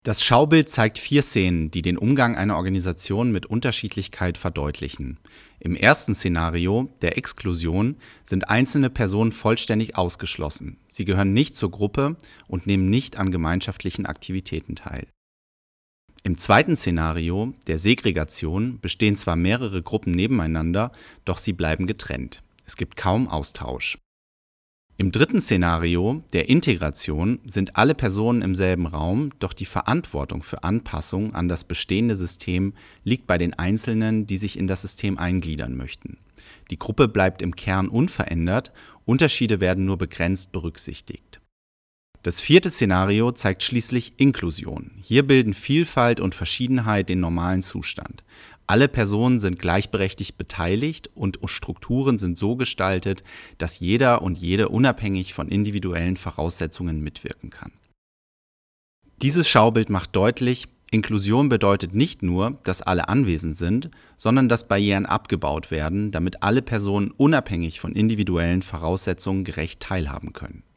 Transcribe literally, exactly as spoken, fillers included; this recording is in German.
Das Schaubild zeigt vier Szenen, die den Umgang einer Organisation mit Unterschiedlichkeit verdeutlichen. Im ersten Szenario, der Exklusion, sind einzelne Personen vollständig ausgeschlossen. Sie gehören nicht zur Gruppe und nehmen nicht an gemeinschaftlichen Aktivitäten teil. Im zweiten Szenario, der Segregation, bestehen zwar mehrere Gruppen nebeneinander, doch sie bleiben getrennt. Es gibt kaum Austausch. Im dritten Szenario, der Integration, sind alle Personen im selben Raum, doch die Verantwortung für Anpassung an das bestehende System liegt bei den Einzelnen, die sich in das System eingliedern möchten. Die Gruppe bleibt im Kern unverändert, Unterschiede werden nur begrenzt berücksichtigt. Das vierte Szenario zeigt schließlich Inklusion. Hier bilden Vielfalt und Verschiedenheit den normalen Zustand. Alle Personen sind gleichberechtigt beteiligt und Strukturen sind so gestaltet, dass jeder und jede unabhängig von individuellen Voraussetzungen mitwirken kann. Dieses Schaubild macht deutlich, Inklusion bedeutet nicht nur, dass alle anwesend sind, sondern dass Barrieren abgebaut werden, damit alle Personen unabhängig von individuellen Voraussetzungen gerecht teilhaben können.